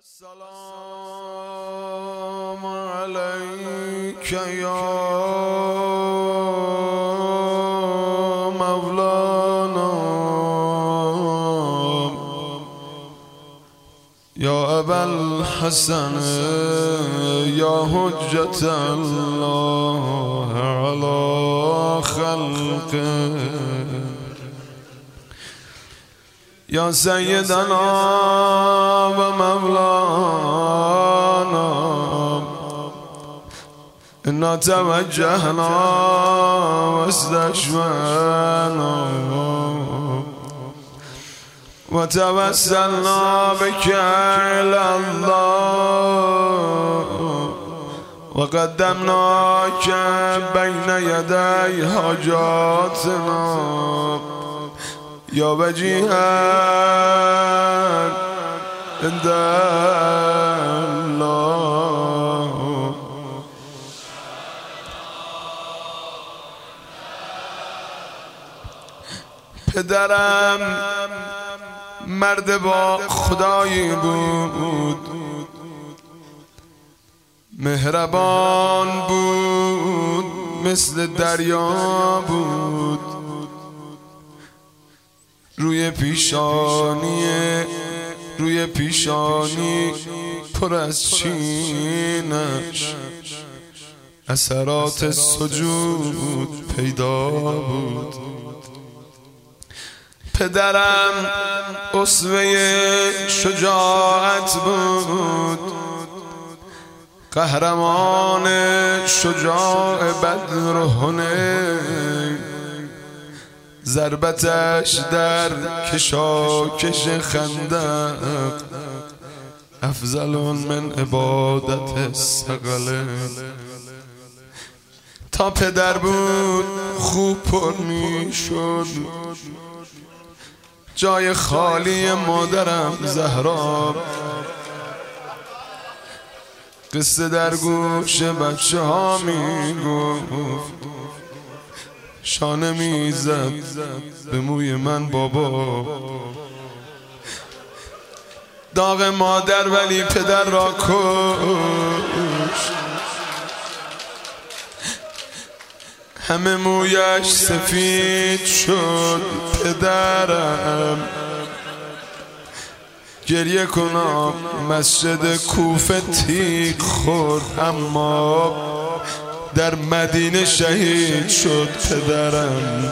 السلام عليك يا مولانا يا أبا الحسن يا حجة الله على خلقه يا سيدنا ومولانا إنا توجهنا واستشفعنا وتوسلنا بك إلى الله وقدمناك بين يدي حاجاتنا يا وجيها عند الله پدرم مرد با خدایی بود، مهربان بود، مثل دریا بود، روی پیشانی پر از چینش اثرات سجود پیدا بود. پدرم اسوه شجاعت بود، قهرمان شجاع بدر و حنین، ضربتش در کشاکش خندق افضل من عبادت الثقلین. تا پدر بود خوب پر می شد جای خالی مادرم زهرا. قصه در گوش بچه ها می گفت، شانه می زد به موی من بابا. داغ مادر ولی پدر را کشت، همه مویش سفید شد. پدرم گریه کنم مسجد کوفه تیغ خورد، اما در مدینه شهید شد. پدرم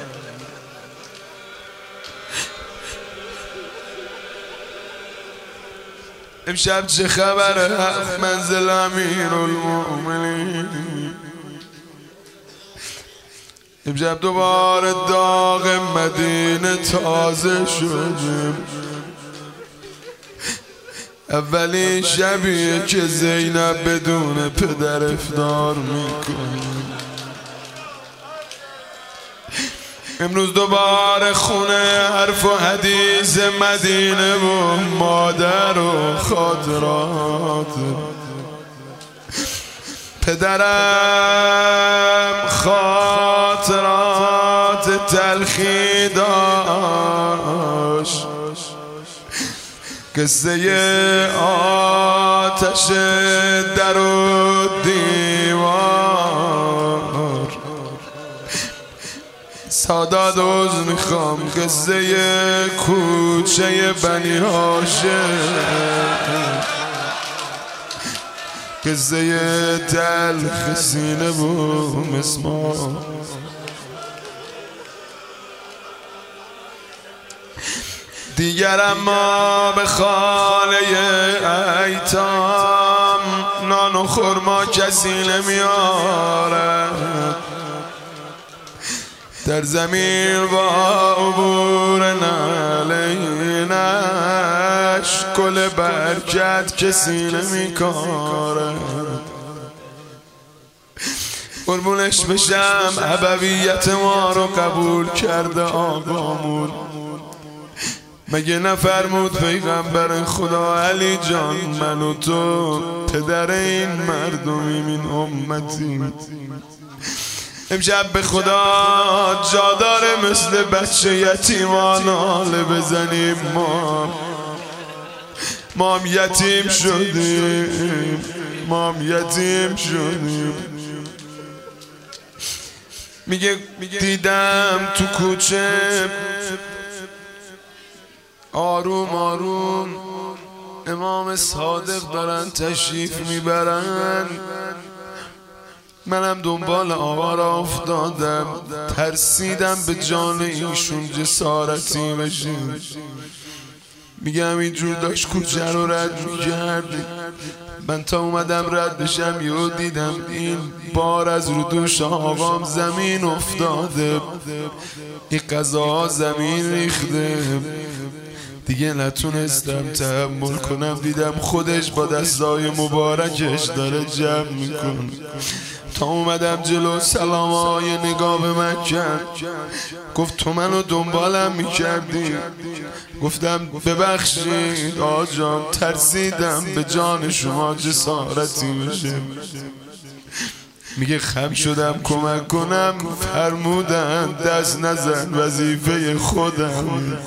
امشب چه خبره منزل امیرالمؤمنین؟ امشب دوباره داغ مدینه تازه شد. اولین شبیه که زینب بدون پدر افطار میکنه. امروز دوباره خونه حرف و حدیث مدینه و مادر و خاطرات. پدرم خاطرات تلخی داشت، قصه آتش در و دیوار. سادات عوض میخوام قصه کوچه بنی هاشم، قصه تلخ سینه و مسمار. دیگر اما به خانه ایتام نان و خرما کسی نمیارد. در زمین با عبور نعلینش گل برکت کسی نمیکارد. قربونش بشم ابویت ما رو قبول کرده آقامون. مگه نفرمود پیغمبر خدا علی جان من و تو پدر این مردمیم، این امتی. امشب به خدا جا داره مثل بچه یتیمان ناله بزنیم ما. ما هم یتیم شدیم، ما هم یتیم شدیم. میگه دیدم تو کوچه آروم آروم امام صادق دارن تشریف میبرن، منم دنبال آقا را افتادم، ترسیدم به جان ایشون جسارتی بشه. میگم اینجور داشت کوچه رو رد میکرد، من تا اومدم رد بشم یهو دیدم این بار از رو دوش آقام زمین افتاده، این قضا زمین ریخته. دیگه نتونستم تحمل کنم، دیدم خودش با دستای مبارکش داره جمع میکنه. تا اومدم جلو سلامای نگاه به من کرد، گفت تو منو دنبالم میکردی؟ گفتم ببخشید آجام، ترسیدم به جان شما جسارتی بشه. میگه خم شدم کمک کنم، فرمودن دست نزن وظیفه خودم.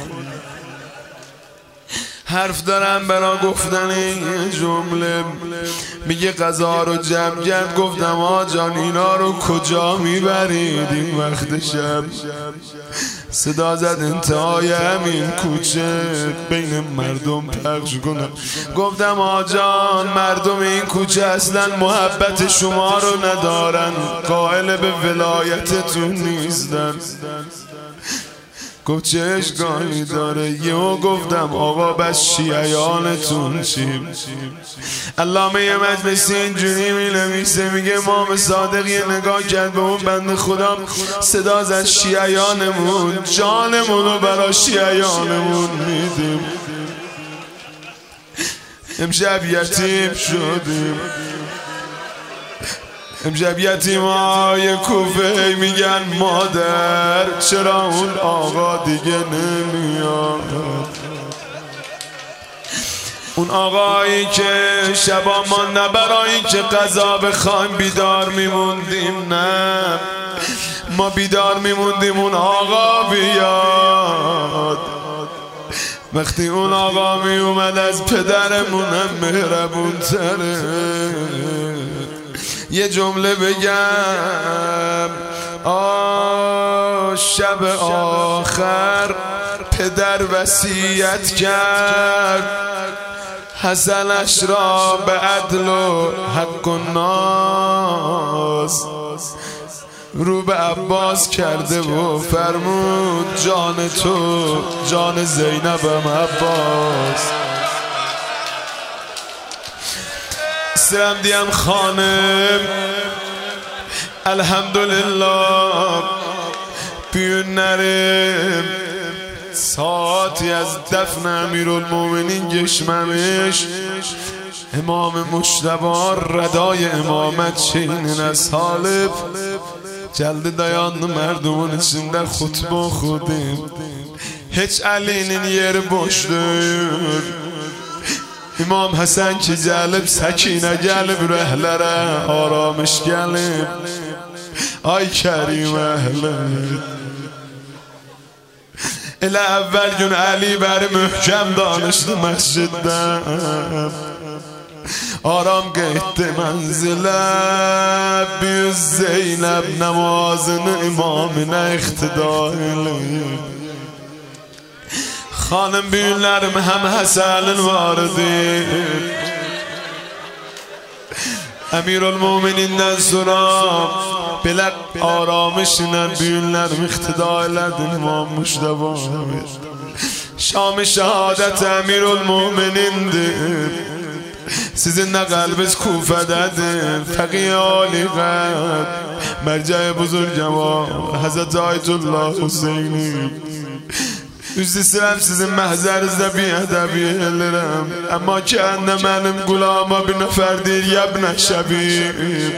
حرف دارم برا گفتن این جمله، میگه غذا رو جمع کرد، گفتم آجان اینا رو کجا میبرید این وقت شب؟ صدا زد انتهای همین کوچه بین مردم پخش کنم. گفتم آجان مردم این کوچه اصلا محبت شما رو ندارن، قائل به ولایتتون نیستن. گفت چه اشکالی داره؟ یهو گفتم آقا بس شیعیانتون چی؟ علامه مجلسی اینجوری می‌نویسه، میگه امام صادق یه نگاه کرد به اون بنده خدا، صدا زد شیعیانمون جانمون رو برا شیعیانمون میدیم. امشب یتیم شدیم، امشب یتیمای کوفه میگن مادر چرا اون آقا دیگه نمیاد؟ اون آقایی که شبا ما نه برای که قضا بخوایم بیدار میموندیم، نه ما بیدار میموندیم اون آقا بیاد. وقتی اون آقا می اومد از پدرمون هم مهربون تره. یه جمله بگم، شب آخر پدر وصیت کرد حسنش را به عدل و حق و ناز، رو به عباس کرده و فرمود جان تو جان زینبم عباس. سرم دیم خانم الحمدلله بیون نرم، ساعتی از دفن امیرالمومنین گشممش، امام مجتبی ردای امامت چینین از حالب جلد dayandı merdiven içinde hutbe okudum. Hiç Ali'nin yeri boş değil. İmam Hasan ki gelip Sakine gelip rəhlere aramış gelip, ay Kerim Əhləd. Elə əvvəl gün Ali bəri möhkəm danışdı məsciddən, aram qeytdi mənzilə, biz Zeynəb namazını imamına iqtida eləyib. Xanım büyünlərim həm Həsənin var idi, Əmirülmüminindən sonra belə aramışla büyünlərim iqtida elədi İmam Müştəba. Şam-ı şəhadət Əmirülmüminindir, sizin də qəlbiniz Kufədədir. Fəqiyə aliqət mərcə-i buzurgəvar Həzrət Ayətullah Hüseyni. Üz istəyirəm sizin məhzərinizdə bi-ədəbi elirəm, amma ki əndə mənim qulama bir nəfər deyir yəbnə şəbib.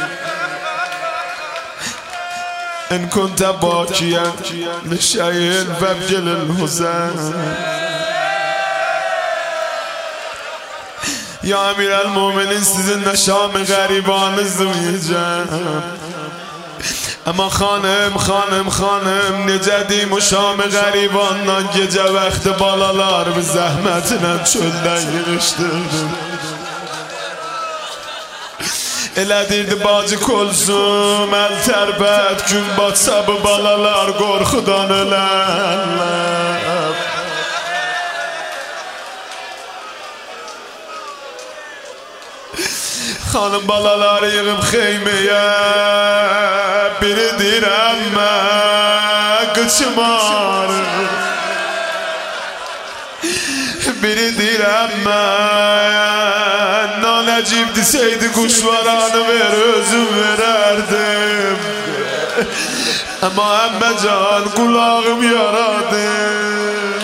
İn kuntə bakiyən nişəyin vəbgilin Hüseyn. Ya Emirəlmüminin sizin də Şam-ı qəribanızdır yiyəcəm. اما خانم necədim o şamı qəribandan gecə vaxtı balalar bir zəhmətinə çöldən yığışdırdım. Elədirdi bacı kolsum əl tərbət gün batsa bu balalar qorxudan ölərlər. Xanım balaları yığıb xeyməyə biri deyirəm mən qıçmar, biri deyirəm mən nanəcib deseydi quşvaranı ver özüm verərdim. Amma əmməcan qulağım yaradım.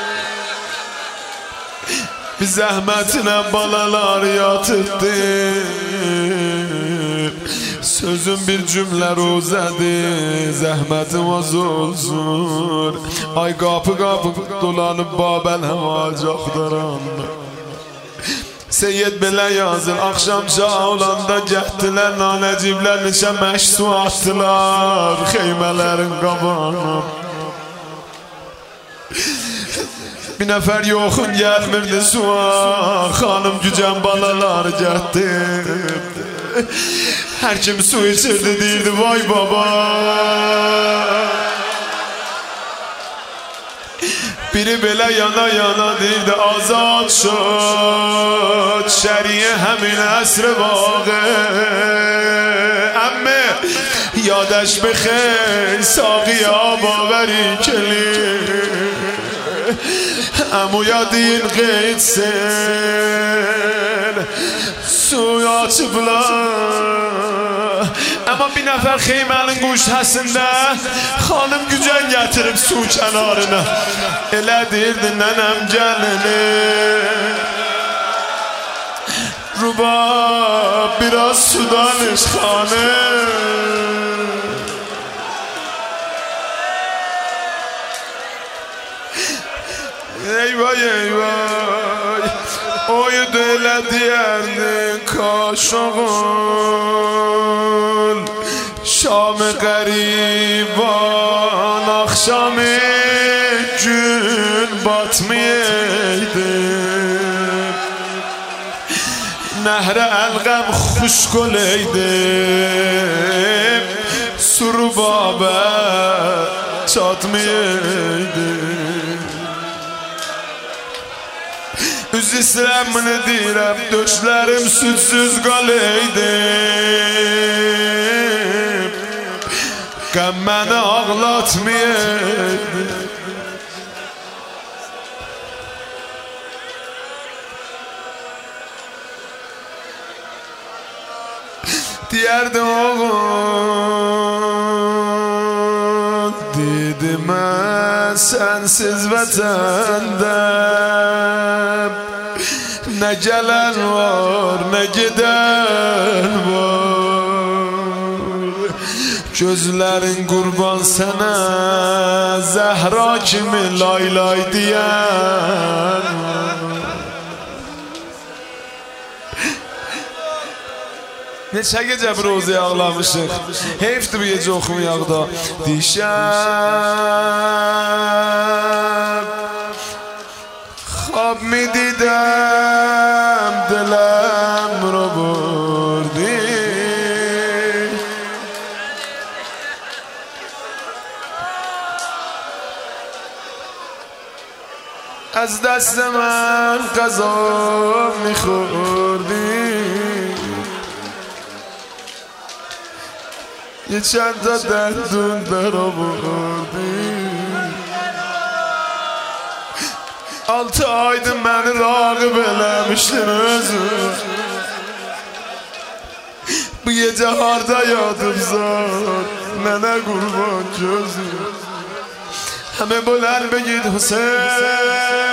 Bir zəhmətinə balalar yatırdı. Sözüm bir cümlə rozədir, zəhmətim az olsun. Ay qapı dolanıb Babələm acaqdaran. Seyyid belə yazır, axşam şah olanda gətdilər nanəciblər neçə məşsu atdılar xeymələrin qabağına. Bir nəfər yoxun gəlmirdi suğa, xanım gücən balalar gətdi. Hər kim su içirdi deyirdi vay baba. Biri belə yana deyirdi azad şod şəriyə həmin əsr vağı. Əmmi yadəş bixeyr sağıya bavəri keli. Əmuya deyil qeydsin suya açıblar. Amma bir nəfər xeyməlin quşhəsində xanım gücən gətirib su kənarına. Elə deyirdi nənəm gəlini Rubab biraz sudan iç xanım. Eyvay oydu elə deyərdin kaşağın Şam-ı qəriban axşam-ı gün batmayaydı. Nəhrə əlqəm xuşq oləydi Surubabə çatmayaydı. Üz İslamını deyirəm, döşlərim südsüz qaləydim. Qəm məni ağlatmayaydı. Deyərdi oğul, dedi mən sənsiz vətəndə nə gələn var, nə gedən var. Gözlərin qurban sənə Zəhra kimi lay lay deyən var. Neçə gecə bir roza ağlamışıq. Heyfdir bu gecə oxumayaq da. Dişəm خواب می دیدم دلم رو بردی. از دست من غذا می خوردی. یه چند تا دندون در آوردی. 6 aydır məni rağib eləmişdin özün. Bu gecə harda yadım zat mənə qurban gözün. Həmə bölən begid Hüseyin